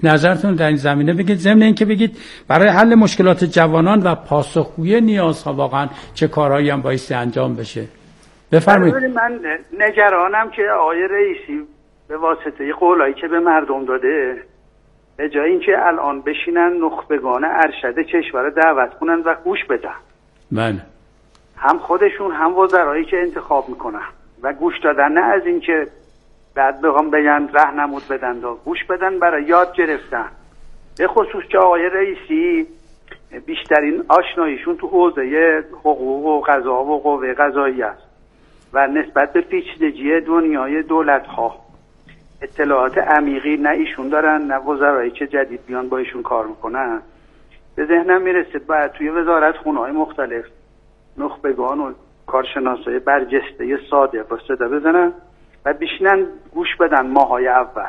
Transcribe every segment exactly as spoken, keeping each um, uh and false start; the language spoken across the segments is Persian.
نظرتون در این زمینه بگید، ضمن اینکه بگید برای حل مشکلات جوانان و پاسخگویی نیازها واقعا چه کارهایی هم بایستی انجام بشه. بفرمایید. من نگرانم که آقای رئیسی به واسطه قولایی که به مردم داده، به جای اینکه الان بشینن نخبگان ارشد کشور دعوت کنن و گوش بدن، بله، هم خودشون هم وزرایی که انتخاب میکنن و گوش دادن، نه از اینکه بعد بخوام بگن راهنمود بدن، دا گوش بدن برای یاد گرفتن. به خصوص که آقای رئیسی بیشترین آشناییشون تو حوزه حقوق و قضا و قوه قضایی است و نسبت به پیچیدگی دنیای دولت ها اطلاعات عمیقی نه ایشون دارن نه وزرایی که جدید بیان با ایشون کار میکنن. به ذهنم میرسه باید توی وزارت خونه‌های مختلف نخبگان و کارشناسای برجسته صادق رو صدا بزنن و بشینن گوش بدن ماهای اول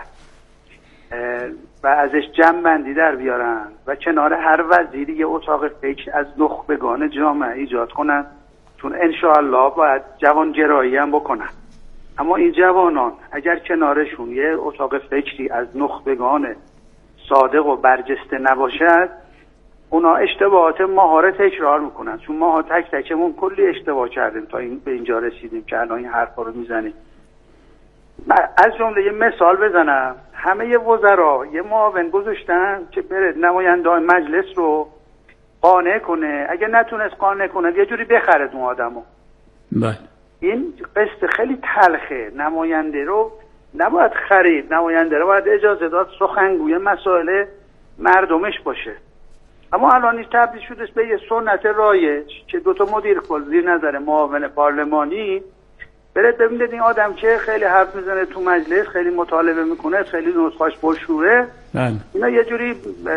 و ازش جمع‌بندی در بیارن و کنار هر وزیری یه اتاق فکر از نخبگان جامعه ایجاد کنن، چون انشاءالله باید جوانگرایی هم بکنن. اما این جوانان اگر کنارشون یه اتاق فکری از نخبگان صادق و برجسته نباشد، اونا اشتباهات ماها رو تکرار میکنن، چون ماها تک تکمون کلی اشتباه کردیم تا این به اینجا رسیدیم که الان این حرفا رو میزنیم. از جمله یه مثال بزنم، همه یه وزرا یه معاون گذاشتن که بره نمایندگان مجلس رو قانع کنه، اگه نتونست قانع کنه یه جوری بخره اون آدمو. بله، این قصه خیلی تلخه. نماینده رو نباید خرید، نماینده رو باید اجازه داد سخنگوی مسائل مردمش باشه. اما الان این تبدیل شده به یه سنت رایج که دو تا مدیر کل زیر نظر معاون پارلمانی برید ببینید این آدم که خیلی حرف میزنه تو مجلس، خیلی مطالبه میکنه، خیلی نسخاش پرشوره، بله، اینا یه جوری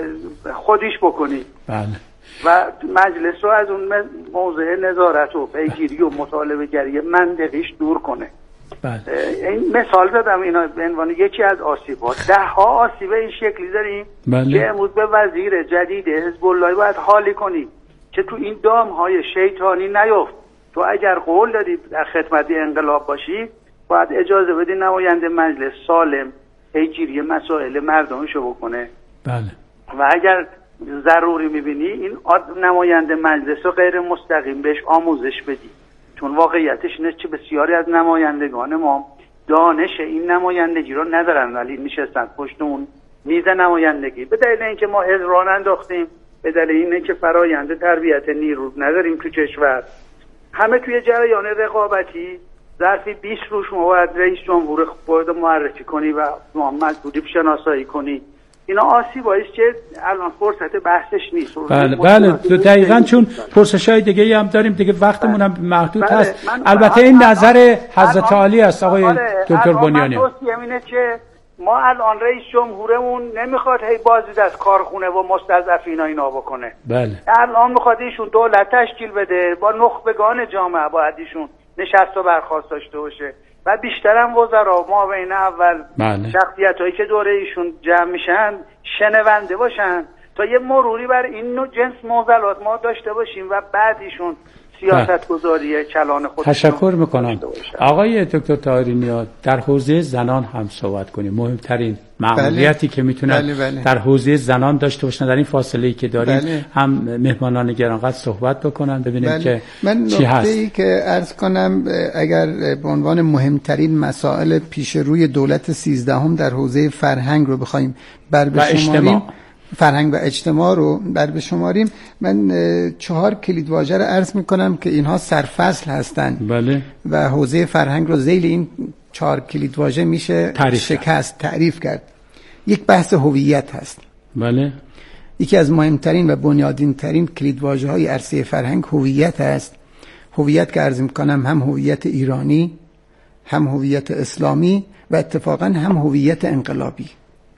خودیش بکنی. بله، و مجلس رو از اون موضع نظارت و پیگیری و مطالبه گری منطقیش دور کنه. بله. این مثال زدم اینا به عنوان یکی از آسیبات. ده ها آسیب این شکلی داریم. بله. که امروز به وزیر جدید حزب الله باید حالی کنی که تو این دام های شیطانی نیفت. تو اگر قول دادی در خدمت انقلاب باشی، باید اجازه بدی نماینده مجلس سالم پیگیری مسائل مردمشو بکنه. بله. و اگر ضروری میبینی این نماینده مجلس رو غیر مستقیم بهش آموزش بدی، چون واقعیتش اینه که بسیاری از نمایندگان ما دانش این نمایندگی رو ندارن، ولی نشستن پشت اون میز نمایندگی به دلیل اینکه ما حزران انداختیم، به دلیل اینکه فرآیند تربیت نیرو نداریم تو کشور. همه توی جریان رقابتی ظرفی بیست روز شما باید رئیس جمهور خود معرفی کنی و محمد بودی شناسایی کنی. اینا آسیبایی است که الان فرصت بحثش نیست. بله بله دقیقاً، چون پرسش‌های دیگه‌ای هم داریم دیگه، وقتمون هم محدود بله. هست. من البته این نظر حضرت عالی است آقای دکتر بنیانی. من توصیه‌ام اینه که ما الان رئیس جمهورمون نمیخواد هی بازدید از کارخونه و مستضعفین اینا بکنه. بله. الان میخواد ایشون دولت تشکیل بده، با نخبگان جامعه باید ایشون نشست و برخاست داشته باشه و بیشترم وزرا معاون اول بله. شخصیتایی که دوره ایشون جمع میشن شنونده باشن تا یه مروری بر این نوع جنس معضلات ما داشته باشیم و بعد ایشون سیاست گذاری کلان خودشون. تشکر میکنم. آقای دکتر طاهری نیا، در حوزه زنان هم صحبت کنیم. مهمترین مأموریتی بله. که میتونن بله بله. در حوزه زنان داشته باشن در این فاصله‌ای که داریم بله. هم مهمانان گرانقدر صحبت بکنن ببینیم بله. که من چی هست. نکته‌ای که عرض کنم، اگر به عنوان مهمترین مسائل پیش روی دولت سیزدهم در حوزه فرهنگ رو بخوایم بر بشماریم، فرهنگ و اجتماع رو بر بشماریم، من چهار کلید واژه رو عرض میکنم که اینها سرفصل هستند. بله. و حوزه فرهنگ رو ذیل این چهار کلید واژه میشه تعریف شکست تعریف کرد. یک بحث هویت هست. بله. یکی از مهمترین و بنیادین ترین کلید واژه های عرصه فرهنگ هویت هست. هویت که عرض میکنم هم هویت ایرانی، هم هویت اسلامی و اتفاقا هم هویت انقلابی.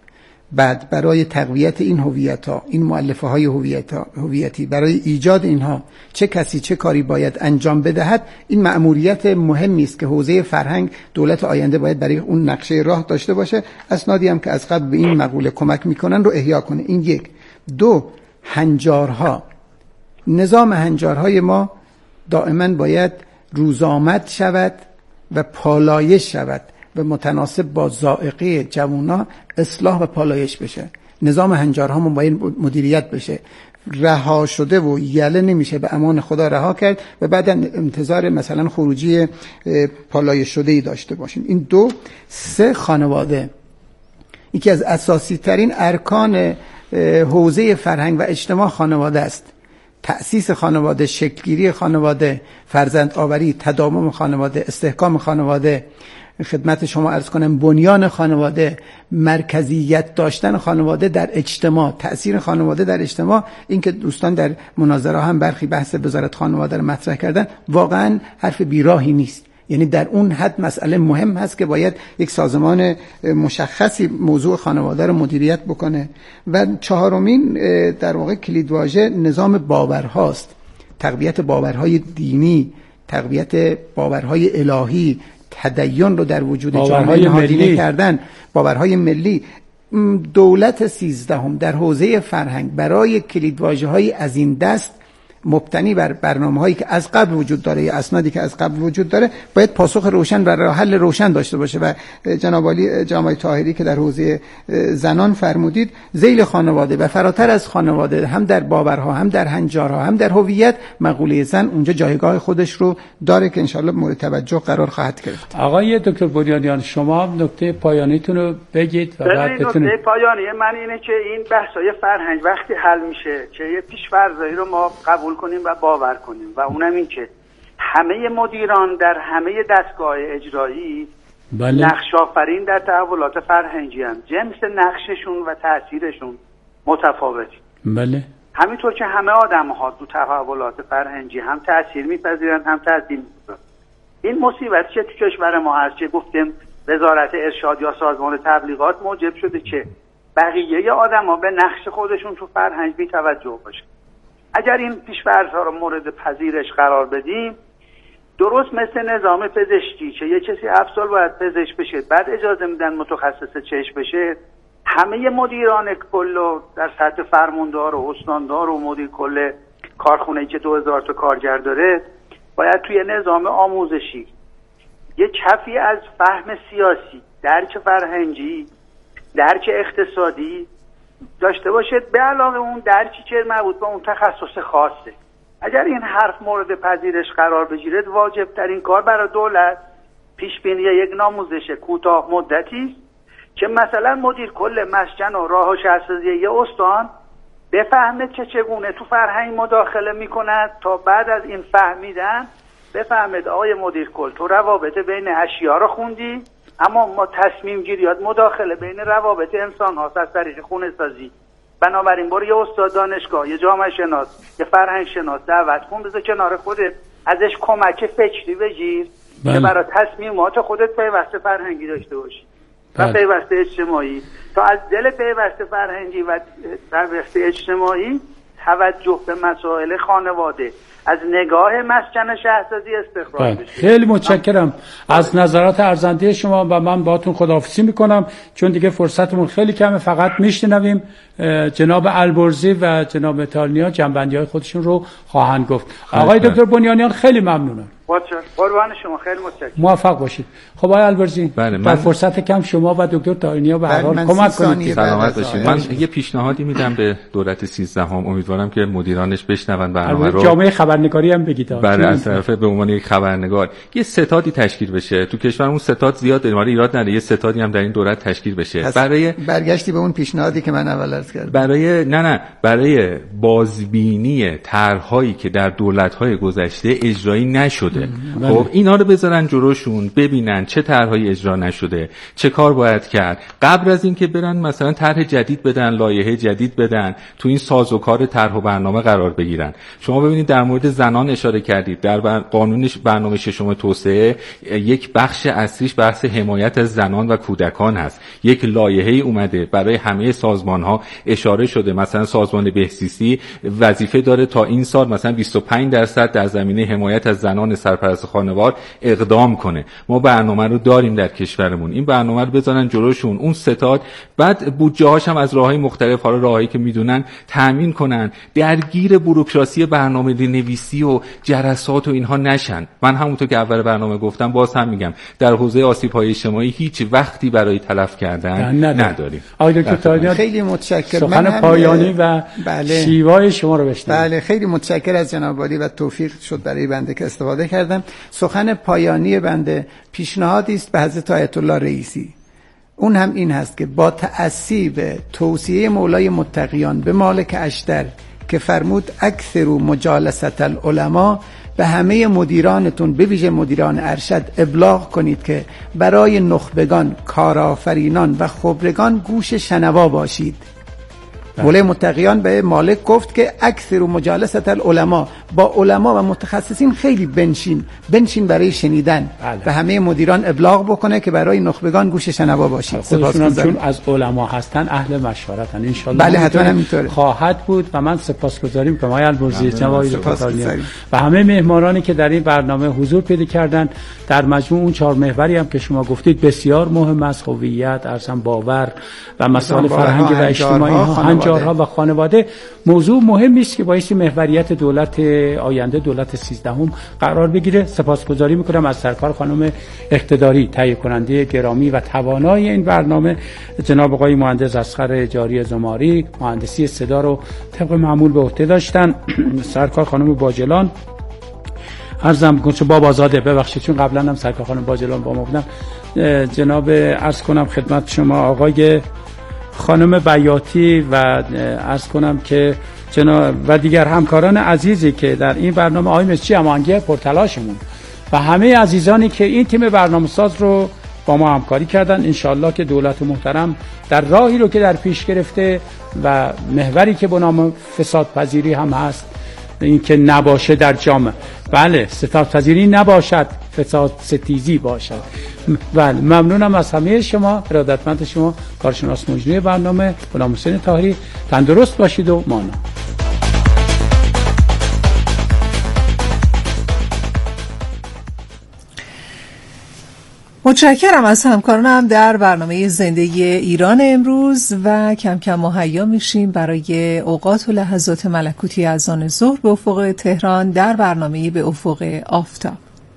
بعد برای تقویت این هویت‌ها، این مؤلفه های هویتی، برای ایجاد اینها چه کسی چه کاری باید انجام بدهد، این مأموریت مهمی است که حوزه فرهنگ دولت آینده باید برای اون نقشه راه داشته باشه. اسنادی هم که از قبل به این مقوله کمک میکنن رو احیا کنه. این یک. دو، هنجارها. نظام هنجارهای ما دائما باید روزآمد شود و پالایش شود و متناسب با ذائقه جوونا اصلاح و پالایش بشه. نظام هنجارهامون باید مدیریت بشه. رها شده و یله نمیشه به امان خدا رها کرد و بعدا انتظار مثلا خروجی پالایش شده ای داشته باشیم. این دو. سه، خانواده. یکی از اساسی ترین ارکان حوزه فرهنگ و اجتماع خانواده است. تأسیس خانواده، شکلگیری خانواده، فرزند آوری، تداوم خانواده، استحکام خانواده، خدمت شما عرض کنم بنیان خانواده، مرکزیت داشتن خانواده در اجتماع، تأثیر خانواده در اجتماع. این که دوستان در مناظره هم برخی بحث وزارت خانواده رو مطرح کردن واقعا حرف بیراهی نیست. یعنی در اون حد مسئله مهم هست که باید یک سازمان مشخصی موضوع خانواده رو مدیریت بکنه. و چهارمین در واقع کلیدواژه نظام باورهاست. تقویت باورهای دینی، تقویت باورهای الهی، تدین رو در وجود جامعه ملی کردن، باورهای ملی. دولت سیزدهم در حوزه فرهنگ برای کلیدواژه‌های از این دست مبتنی بر برنامه‌هایی که از قبل وجود داره یا اسنادی که از قبل وجود داره باید پاسخ روشن و راه حل روشن داشته باشه. و جناب عالی جامعه طاهری که در حوزه زنان فرمودید، ذیل خانواده و فراتر از خانواده، هم در باورها، هم در هنجارها، هم در هویت، مقوله زن اونجا جایگاه خودش رو داره که انشالله مورد توجه قرار خواهد گرفت. آقای دکتر بنیانیان، شما نکته پایانیتون رو بگید و بعد بتونید. نکته پایانی من اینه که این بحث‌های فرهنگ وقتی حل میشه که یه پیش‌فرضی رو ما قبول کنیم و باور کنیم و اونم این که همه مدیران در همه دستگاه اجرایی بله. نقش آفرین در تحولات فرهنگی هم جنس نقششون و تأثیرشون متفاوتی. بله. همینطور که همه آدم ها تو تحولات فرهنگی هم تأثیر میپذیرن هم تأثیر میپذیرن. این مصیبتی که تو کشور ما هست که گفتیم وزارت ارشاد یا سازمان تبلیغات موجب شده که بقیه آدم ها به نقش خودشون تو فرهنگ بی توجه باشه. اگر این پیش‌فرض‌ها رو مورد پذیرش قرار بدیم، درست مثل نظام پزشکی که یه کسی هفت سال باید پزشک بشه بعد اجازه میدن متخصص چشم بشه، همه مدیران کل در سطح فرماندار و استاندار و مدیر کل کارخونه‌ای که دو هزار تا کارگر داره باید توی نظام آموزشی یه کفی از فهم سیاسی، درک فرهنگی، درک اقتصادی داشته باشد، به علاوه اون درکی که مربوط به اون تخصص خاصه. اگر این حرف مورد پذیرش قرار بگیرد، واجب ترین کار برای دولت پیش بینی یک ناموزش کوتاه مدتی است که مثلا مدیر کل مسکن و راه و شهرسازی یه استان بفهمه که چگونه تو فرهنگ مداخله میکند تا بعد از این فهمیدن بفهمید آقای مدیر کل تو روابط بین اشیا رو خوندی، اما ما تصمیم گیریات مداخله بین روابط انسان هاست از طریق خونه سازی. بنابراین برو یه استاد دانشگاه، یه جامعه شناس، یه فرهنگ شناس دعوت کن، بذار کنار خودت ازش کمک فکری بگیر بله. که برای تصمیمات خودت پیوسته فرهنگی داشته باشی بله. و پیوسته اجتماعی، تا از دل پیوسته فرهنگی و پیوسته اجتماعی توجه به مسائل خانواده از نگاه مسکن شهرسازی استخراج بشه. خیلی متشکرم از نظرات ارزنده شما و من باهاتون خداحافظی میکنم چون دیگه فرصتمون خیلی کمه. فقط میشنویم جناب البرزی و جناب تالنیا جنبندی‌های خودشون رو خواهند گفت. آقای دکتر بنیانیان خیلی ممنونم. قربان شما، خیلی متشکرم. موفق باشید. خب آقای البرزی بله، در فرصت کم شما و دکتر تالنیا به هر حال کمک کنید. سلامت باشید. من یه پیشنهادی میدم به دولت سیزدهم، امیدوارم که مدیرانش بشنون برنامه رو. جامعه خبرنگاری هم بگید. بله، از طرف به عنوان یک خبرنگار یه ستادی تشکیل بشه. تو کشورمون ستاد زیاد داریم، ولی ایراد نداره یه ستادی هم در این دولت تشکیل بشه. برای برگشتی به اون پیشنهادی که من اول عرض کردم. برای نه نه برای بازبینی طرح‌هایی که در دولت‌های گذشته اجرایی نشده. خب اینا رو بذارن جلوشون، ببینن چه طرح‌هایی اجرا نشده، چه کار باید کرد قبل از اینکه برن مثلا طرح جدید بدن، لایحه جدید بدن، تو این سازوکار طرح و برنامه قرار بگیرن. شما ببینید در مورد زنان اشاره کردید، در قانون برنامه ششم توسعه یک بخش اصلیش بحث حمایت از زنان و کودکان هست. یک لایحه اومده برای همه سازمان‌ها اشاره شده، مثلا سازمان بهزیستی وظیفه داره تا این سال مثلا بیست و پنج درصد در زمینه حمایت از زنان سرپرست خانوار اقدام کنه. ما برنامه رو داریم در کشورمون، این برنامه رو بزنن جلوشون، اون ستاد بعد بودجه هاش هم از راههای مختلف، حالا راههایی که میدونن تامین کنن، درگیر بوروکراسی برنامه نویسی و جلسات و اینها نشن. من همونطور که اول برنامه گفتم باز هم میگم در حوزه آسیب‌های اجتماعی هیچ وقتی برای تلف کردن نداریم. آقای دکتر طاهری خیلی متشکرم. سخن پایانی و بله. شیوای شما رو بشنویم. بله خیلی متشکرم از جناب عالی و توفیق شد برای بنده که استفاده کردم. سخن پایانی بنده پیشنهادی است به حضرت آیت الله رئیسی. اون هم این هست که با تأسی به توصیه مولای متقیان به مالک اشتر که فرمود اکثر مجالست العلماء، به همه مدیرانتون به ویژه مدیران ارشد ابلاغ کنید که برای نخبگان، کارآفرینان و خبرگان گوش شنوا باشید. مولای متقیان به مالک گفت که اکثر مجالست العلماء، با علما و متخصصین خیلی بنشین بنشین برای شنیدن. بله. به همه مدیران ابلاغ بکنه که برای نخبگان گوش شنوا باشید. خودشون چون از علما هستن اهل مشورتن ان شاء الله. بله حتما همینطوره خواهد بود و من سپاسگزاریم که ما البرزی جناب و همه مهمانانی که در این برنامه حضور پیدا کردن. در مجموع اون چهار محوری هم که شما گفتید بسیار مهم است، هویت، ارسم باور و مسائل فرهنگی و اجتماعی ها، ها و خانواده موضوع مهمی است که باعث محوریت دولت آینده، دولت سیزدهم قرار بگیره. سپاسگزاری میکنم از سرکار خانم اقتداری، تهیه کننده گرامی و توانای این برنامه، جناب آقای مهندس اصغر جاری زماری، مهندسی صدا رو طبق معمول به عهده داشتن، سرکار خانم باجلان، عرضم کنم چون بابا زاده ببخشید چون قبلا هم سرکار خانم باجلان با ما بودم، جناب عرض کنم خدمت شما آقای خانم بیاتی و عرض کنم که جناب و دیگر همکاران عزیزی که در این برنامه، آقای مسچی امانگی پرتلاشمون و همه عزیزانی که این تیم برنامه ساز رو با ما همکاری کردن. انشالله که دولت محترم در راهی رو که در پیش گرفته و محوری که به نام فساد پذیری هم هست، این که نباشه در جامعه، بله فساد پذیری نباشد، فساد ستیزی باشد. بله ممنونم از همه شما، ارادتمند شما، کارشناس مجری برنامه غلام حسین طاهری. تندرست باشید و مانا. متشکرم از همکارانم در برنامه زندگی ایران امروز و کم کم مهیا میشیم برای اوقات و لحظات ملکوتی اذان ظهر به افق تهران در برنامه به افق آفتاب.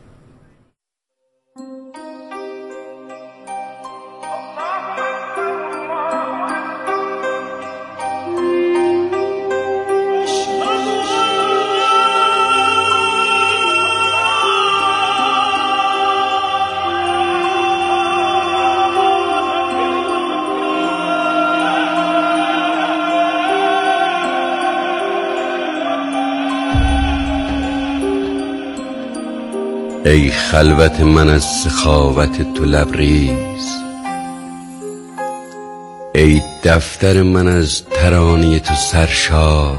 ای خلوت من از سخاوت تو لبریز، ای دفتر من از ترانه تو سرشار،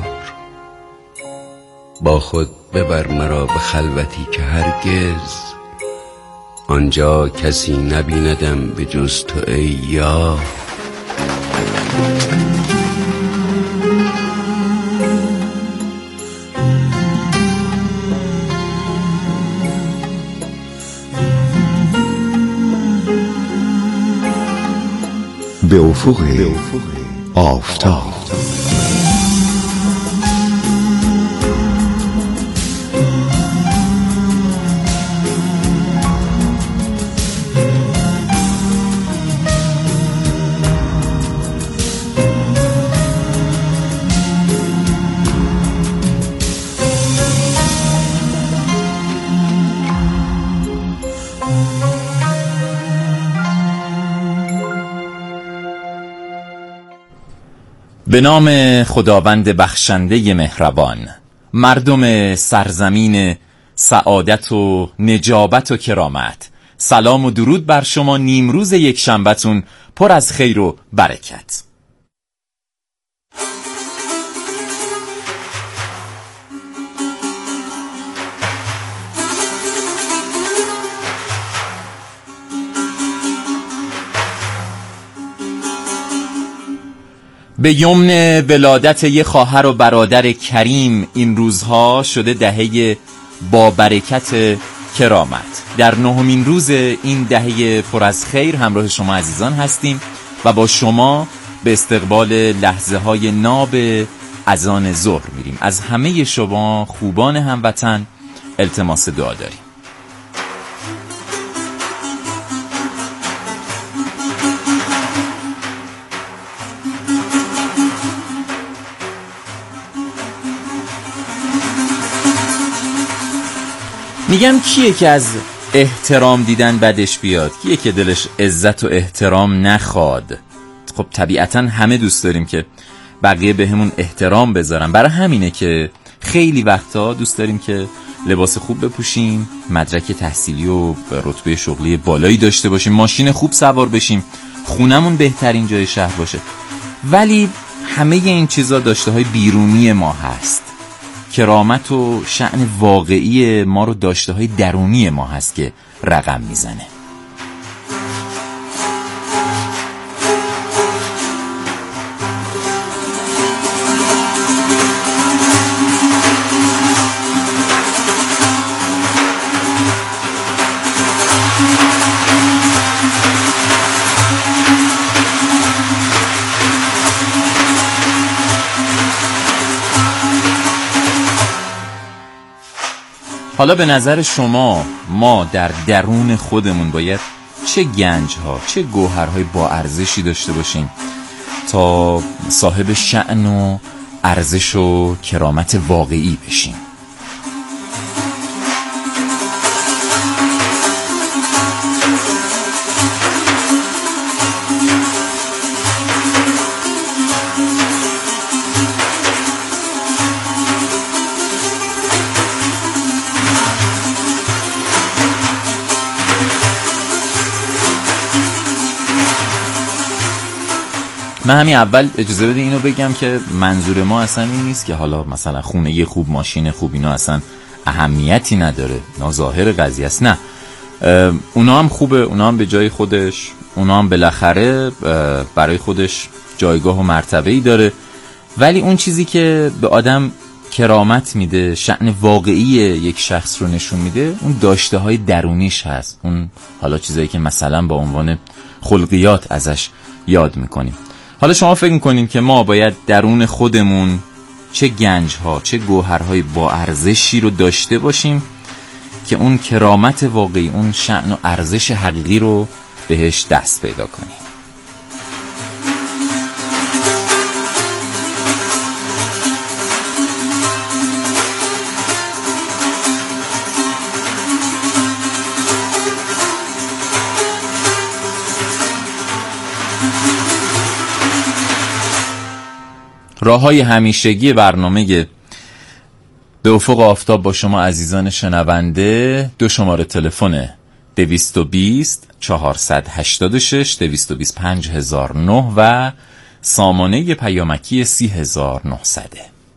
با خود ببر مرا به خلوتی که هرگز آنجا کسی نبیندم به جز تو ای یار. به افق آفتاب. به نام خداوند بخشنده مهربان، مردم سرزمین سعادت و نجابت و کرامت، سلام و درود بر شما. نیمروز یک شنبه‌تون پر از خیر و برکت. به یمن ولادت یه خواهر و برادر کریم این روزها شده دهه با برکت کرامت. در نهمین روز این دهه پر از خیر همراه شما عزیزان هستیم و با شما به استقبال لحظه های ناب اذان ظهر میریم. از همه شما خوبان هموطن التماس دعا داریم. میگم کیه که از احترام دیدن بدش بیاد؟ کیه که دلش عزت و احترام نخواد؟ خب طبیعتا همه دوست داریم که بقیه به همون احترام بذارن. برای همینه که خیلی وقتا دوست داریم که لباس خوب بپوشیم، مدرک تحصیلی و رتبه شغلی بالایی داشته باشیم، ماشین خوب سوار بشیم، خونمون بهترین جای شهر باشه. ولی همه این چیزا داشته های بیرونی ما هست. کرامت و شأن واقعی ما رو داشته های درونی ما هست که رقم میزنه. حالا به نظر شما ما در درون خودمون باید چه گنج ها، چه گوهرهای با ارزشی داشته باشیم تا صاحب شأن و ارزش و کرامت واقعی بشیم؟ من همین اول اجازه بده اینو بگم که منظور ما اصلا این نیست که حالا مثلا خونه خوب، ماشین خوب، اینا اصلا اهمیتی نداره، اینا ظاهر قضیه است. نه، اونا هم خوبه، اونا هم به جای خودش، اونا هم بالاخره برای خودش جایگاه و مرتبه‌ای داره. ولی اون چیزی که به آدم کرامت میده، شأن واقعی یک شخص رو نشون میده، اون داشته های درونیش هست. اون حالا چیزایی که مثلا با عنوان خلقیات ازش یاد میکنیم. حالا شما فکر میکنین که ما باید درون خودمون چه گنج ها، چه گوهرهای با ارزشی رو داشته باشیم که اون کرامت واقعی، اون شأن و ارزش حقیقی رو بهش دست پیدا کنیم؟ راه‌های همیشگی برنامه به افق آفتاب با شما عزیزان شنونده: دو شماره تلفن دویست و بیست چهارصد و هشتاد و شش دویست و بیست پنج هزار و نه و سامانه پیامکی سی هزار و نهصد.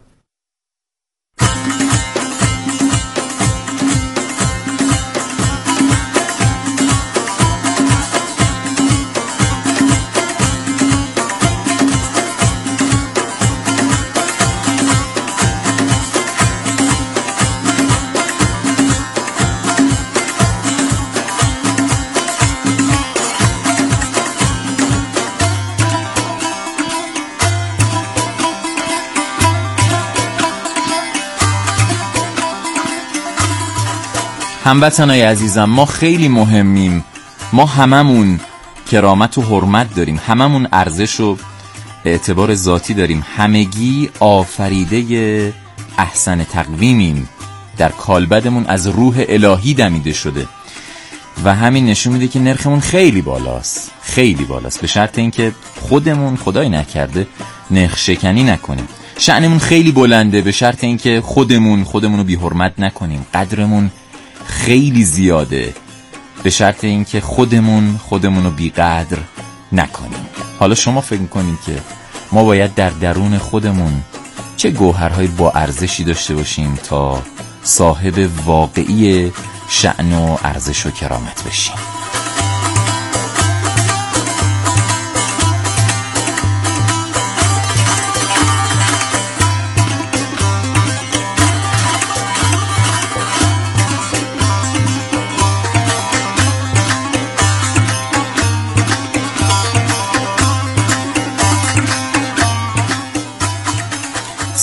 هموطنای عزیزم، ما خیلی مهمیم. ما هممون کرامت و حرمت داریم، هممون ارزش و اعتبار ذاتی داریم، همگی آفریده احسن تقویمیم، در کالبدمون از روح الهی دمیده شده و همین نشون میده که نرخمون خیلی بالاست، خیلی بالاست، به شرط اینکه خودمون خدای نکرده نرخ شکنی نکنیم. شأنمون خیلی بلنده، به شرط اینکه خودمون خودمونو بی حرمت نکنیم. قدرمون خیلی زیاده، به شرط اینکه خودمون خودمونو بی قدر نکنیم. حالا شما فکر میکنید که ما باید در درون خودمون چه گوهرهای با ارزشی داشته باشیم تا صاحب واقعی شأن و ارزش و کرامت بشیم؟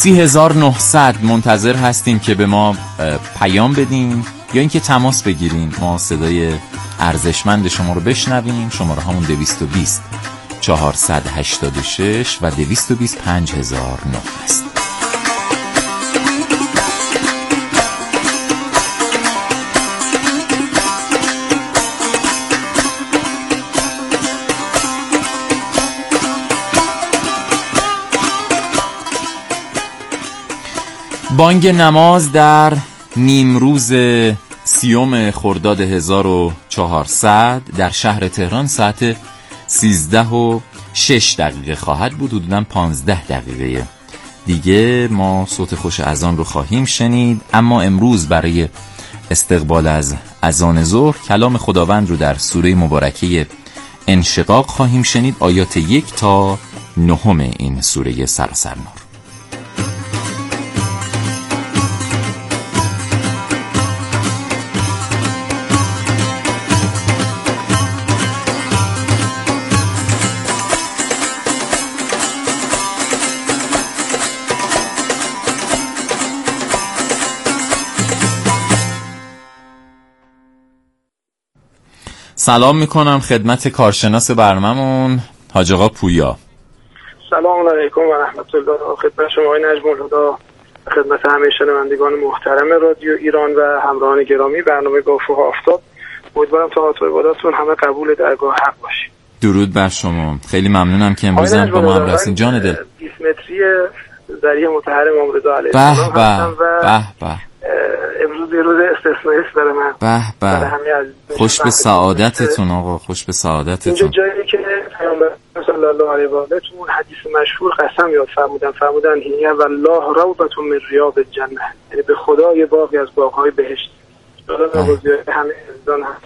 سی هزار و نهصد منتظر هستیم که به ما پیام بدین یا اینکه تماس بگیرین، ما صدای ارزشمند شما رو بشنویم. شماره همون دویست و بیست چهارصد و هشتاد و شش و دویست و بیست پنج هزار و نه است. بانگ نماز در نیمروز سیوم خرداد هزار و چهارصد در شهر تهران ساعت سیزده و شش دقیقه خواهد بود. حدوداً پانزده دقیقه دیگه ما صوت خوش اذان رو خواهیم شنید. اما امروز برای استقبال از اذان ظهر کلام خداوند رو در سوره مبارکه انشقاق خواهیم شنید، آیات یک تا نهم این سوره سراسر نور. سلام میکنم خدمت کارشناس برنامه‌مون حاج آقا پویا. سلام علیکم و رحمت الله. خدمت شما آقای نجم الهدی، خدمت همه شنوندگان محترم رادیو ایران و همراهان گرامی برنامه با افق آفتاب، امیدوارم طاعت و عباداتتون همه قبول درگاه حق باشه. درود بر شما. خیلی ممنونم که امروز هم با ما هم هستین. جان دل بیست متری ذریعه مطهر امام رضا علیه السلام هستم و به به امروز یه روز استثنایی است برای من. به به خوش به سعادتتون آقا، خوش به سعادتتون. اینجا جایی که پیامبر صلی الله علیه و آله تو حدیث مشهور قسم یاد فرمودن فرمودن هی والله روضة من ریاض الجنه، یعنی به خدا یه باغی از باغ‌های بهشت. حالا نوازی همه عزیزان هست،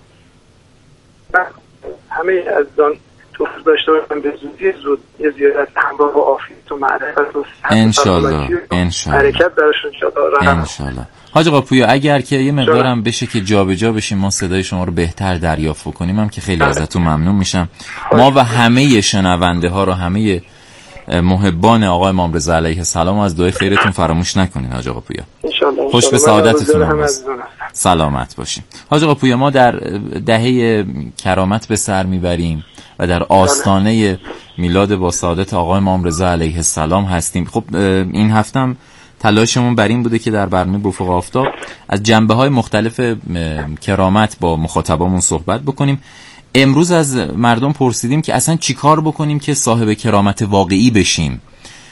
همه عزیزان توفیق داشته باشن به زودی زود یه زیارت همراه با عافیت و معرفت و انشالله انشالله حرکت درشون شد انشالله. حاج آقا پویا اگر که یه مقدارم بشه که جابجا بشیم ما صدای شما رو بهتر دریافت کنیم هم که خیلی ازتون ممنون میشم. ما و همه شنونده ها رو، همه محبان آقای امام رضا علیه السلام از دعای خیرتون فراموش نکنین حاج آقا پویا. انشالله. خوش به سعادتتون. سلامت باشین. حاج آقا پویا ما در دهه کرامت به سر میبریم و در آستانه میلاد با سعادت آقای امام رضا علیه السلام هستیم. خب این هفتم تلاشمون بر این بوده که در برنامه افق آفتاب از جنبه‌های مختلف کرامت با مخاطبامون صحبت بکنیم. امروز از مردم پرسیدیم که اصلا چیکار بکنیم که صاحب کرامت واقعی بشیم.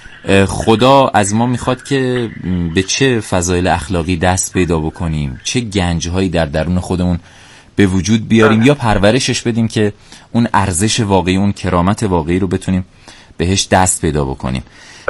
خدا از ما میخواد که به چه فضایل اخلاقی دست پیدا بکنیم، چه گنج‌هایی در درون خودمون به وجود بیاریم یا پرورشش بدیم که اون ارزش واقعی، اون کرامت واقعی رو بتونیم بهش دست پیدا بکنیم.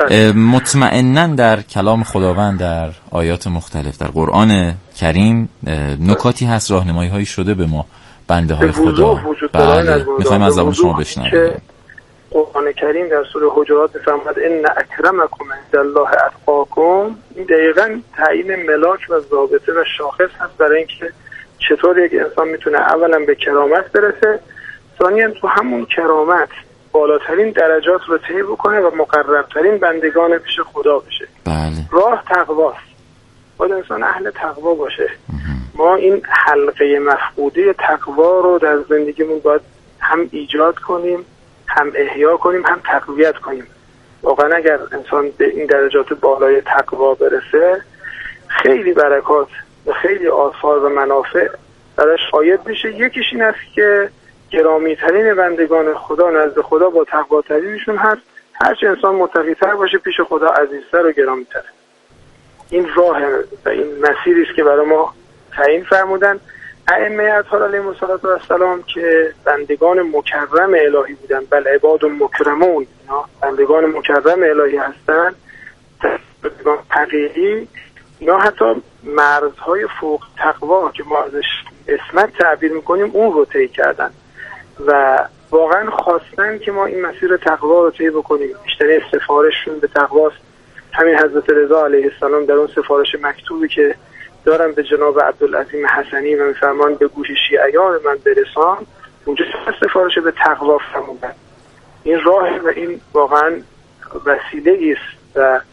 مطمئناً در کلام خداوند در آیات مختلف در قرآن کریم نکاتی هست، راهنمایی هایی شده به ما بنده های خدا. بله میخوایم از زبان شما بشنویم. قرآن کریم در سوره حجرات میفرماید ان اکرمکم عند الله اتقاکم. این دقیقاً تعیین ملاک و ضابطه و شاخص هست برای اینکه چطور یک انسان میتونه اولا به کرامت برسه، ثانیاً تو همون کرامت بالاترین درجات رو طی بکنه و مقربترین بندگان پیش خدا بشه. بله. راه تقواست، باید انسان اهل تقوا باشه. ما این حلقه مفقوده تقوا رو در زندگیمون باید هم ایجاد کنیم، هم احیا کنیم، هم تقویت کنیم. واقعا اگر انسان به این درجات بالای تقوا برسه خیلی برکات و خیلی آثار و منافع درش عاید بشه. یکیش این است که گرامی ترین بندگان خدا نزد خدا با تقوا ترینشون هست. هرچه انسان متقی تر باشه پیش خدا عزیزتر و گرامی تر. این راه و این مسیری است که برای ما تعیین فرمودن ائمه اطهار علیهم السلام که بندگان مکرم الهی بودن. بل عباد مکرمون، بندگان مکرم الهی هستند، بندگان حقیقی. اینا حتی مرزهای فوق تقوا که ما ازش اسمت تعبیر میکنیم اون رو طی کردن و واقعا خواستن که ما این مسیر تقوا رو طی بکنیم. بیشترین سفارششون به تقواست. همین حضرت رضا علیه السلام در اون سفارش مکتوبی که دارن به جناب عبدالعظیم حسنی و میفرمان به گوش شیعیان من برسان، اونجا سفارش به تقوا فرمودن. این راه و این واقعا وسیله است و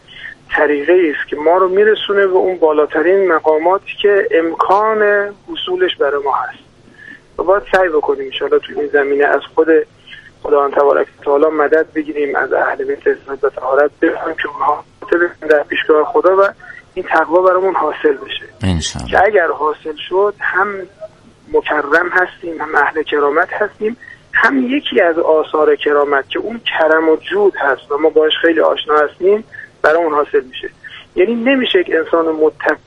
طریقه است که ما رو میرسونه به اون بالاترین مقاماتی که امکان حصولش برای ما هست و باید سعی بکنیم ان شاءالله تو این زمینه از خود خداوند تبارک و تعالی مدد بگیریم، از اهل بیت اسمت و طهارت بخوایم که اونها در پیشگاه خدا و این تقوا برامون حاصل بشه انشاءالله. که اگر حاصل شد هم مکرم هستیم، هم اهل کرامت هستیم، هم یکی از آثار کرامت که اون کرم و جود هست و ما باش خیلی آشنا هستیم برامون حاصل میشه. یعنی نمیشه یک انسان متقی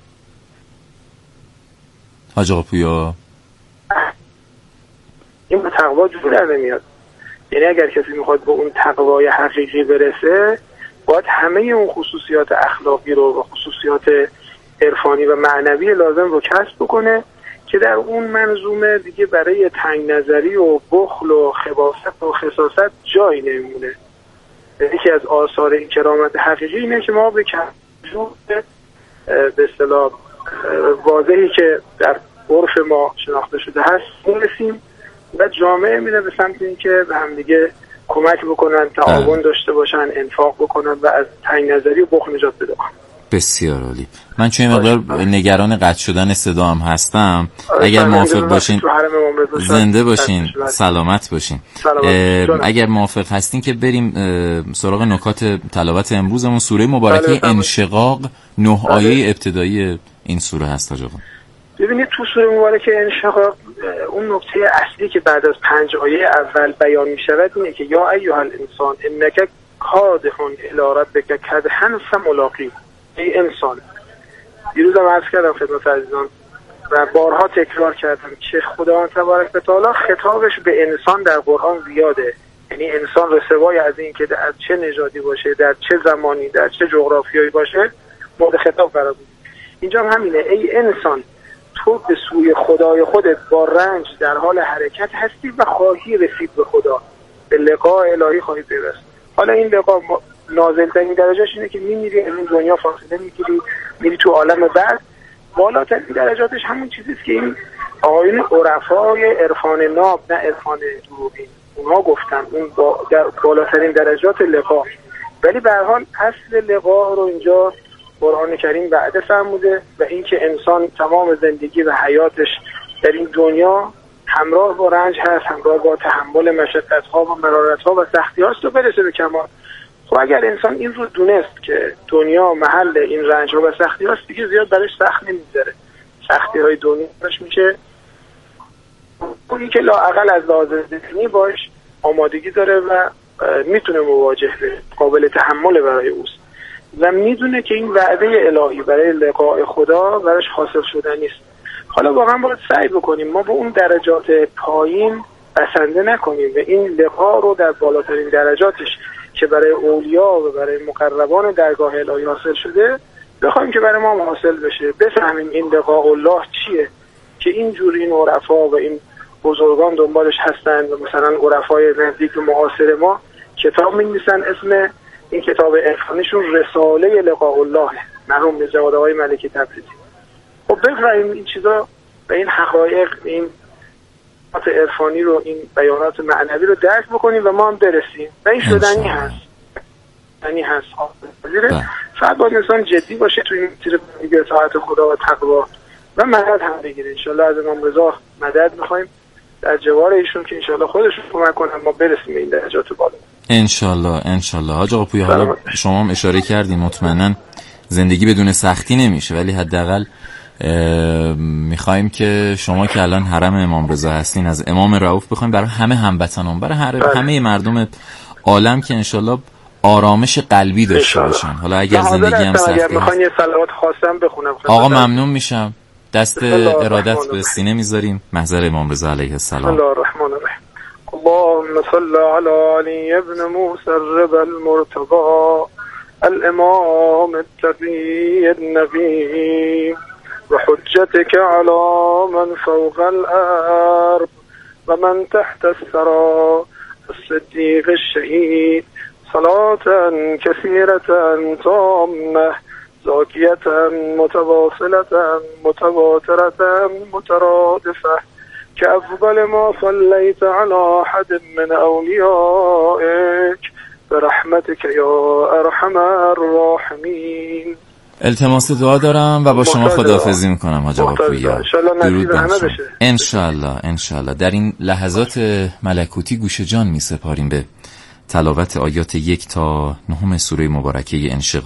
حاج آقا پویا این به تقوا جور در نمیاد. یعنی اگر کسی میخواد به اون تقوای حقیقی برسه باید همه اون خصوصیات اخلاقی رو و خصوصیات عرفانی و معنوی لازم رو کسب بکنه که در اون منظومه دیگه برای تنگ نظری و بخل و خباثت و خساست جایی نمیمونه. یکی از آثار این کرامت حقیقی اینه که ما به کمجور به اصطلاح واضحی که در عرف ما شناخته شده هست میرسیم و جامعه میره به سمت این که به هم دیگه کمک بکنن، تعاون داشته باشن، انفاق بکنن و از تنگ نظری و بخل نجات پیدا کنن. بسیار عالی. من چون این مقدار نگران قطع شدن صدا هم هستم، اگر موافق باشین زنده باشین، سلامت باشین. اگر موافق هستین که بریم سراغ نکات تلاوت امروزمون. سوره مبارکه انشقاق نه آیه ابتدایی این سوره هست. آقا ببینید تو سوره مبارکه انشقاق اون نکته اصلی که بعد از پنج آیه اول بیان می شود اینه که یا ایها الانسان انک کادح الی ربک کدحا فملاقیه. ای انسان، دیروز هم عرض کردم خدمت عزیزان و بارها تکرار کردم که خداوند تبارک و تعالی خطابش به انسان در قرآن زیاده. یعنی انسان رسوای از این که در چه نژادی باشه، در چه زمانی، در چه جغرافیایی باشه مورد خطاب قرار بود. اینجا هم همینه. ای انسان، تو به سوی خدای خودت با رنج در حال حرکت هستی و خواهی رسید به خدا، به لقاء الهی خواهی پیوست. حالا این لقاء نازل‌ترین درجهش اینه که میمیری از این دنیا فاصله میگیری میری تو عالم بعد. بالاترین درجاتش همون چیزیه که این آقایون عرفای عرفان ناب، نه عرفان دروغین، اونها گفتن اون با در بالاترین درجات لقاء. ولی به هر حال اصل لقاء رو اینجا قرآن کریم وعده فرموده و اینکه انسان تمام زندگی و حیاتش در این دنیا همراه با رنج هست، همراه با تحمل مشقت‌ها و مرارت‌ها و سختی‌هاست تا برسه به کمال. خب اگر انسان این رو دونست که دنیا محل این رنج‌ها و سختی‌هاست دیگه زیاد برش سخت نمی‌ذاره. سختی‌های دنیاش میشه اونی که لااقل از لحاظ ذهنی باش آمادگی داره و میتونه مواجه بشه، قابل تحمل برای اوست و میدونه که این وعده الهی برای لقاء خدا برش حاصل شدنی است. حالا واقعا باید سعی بکنیم ما به اون درجات پایین بسنده نکنیم و این لقاء رو در بالاترین درجاتش که برای اولیا و برای مقربان درگاه الهی حاصل شده بخوایم که برای ما حاصل بشه. بفهمیم این لقاء الله چیه که اینجور این عرفا و این بزرگان دنبالش هستن و مثلا عرفای نزدیک معاصر ما کتاب می‌نویسن اسم این کتاب عرفانیشون رساله لقاء الله، مرحوم میرزا آقای ملکی تبریزی. خب بفهمیم این چیزا و این حقایق، این بیانات عرفانی رو، این بیانات معنوی رو درک بکنیم و ما هم برسیم و این شدنی هست. شدنی هست. فقط باید انسان جدی باشه توی این مسیر دیگه اطاعت خدا و تقوا و مدد هم بگیره. انشالله از امام رضا مدد میخوایم در جوار ایشون که انشالله خودشون کمک کنن ما برسیم به این درجات بالا. انشالله انشالله. حاج آقا پویا، حالا شما هم اشاره کردین مطمئنا زندگی بدون سختی نمیشه، ولی حداقل میخوایم که شما که الان حرم امام رضا هستین از امام رؤوف بخوایم برای همه هموطنان، برای هر همه مردم عالم که انشالله آرامش قلبی داشته باشن. حالا اگر زندگی هم سخته اگر میخواین یه صلوات خاصم بخونم آقا ممنون میشم. دست ارادت به سینه میذاریم. محضر امام رضا علیه السلام. بسم الله الرحمن الرحیم. اللهم صل علی علی ابن موسی المرتضی الامام التقی النبی و حجتك على من فوق الارض و من تحت الثرى الصديق الشهيد صلاة كثيرة تامة زاكية متواصلة متواترة مترادفة كأفضل ما صليت على أحد من أوليائك برحمتك یا ارحم الراحمین. التماس دعا دارم و با شما خداحافظی میکنم حاج آقا پویا. درود بر شما. انشالله انشالله. در این لحظات ملکوتی گوش جان میسپاریم به تلاوت آیات یک تا نهم سوره مبارکه انشقاق.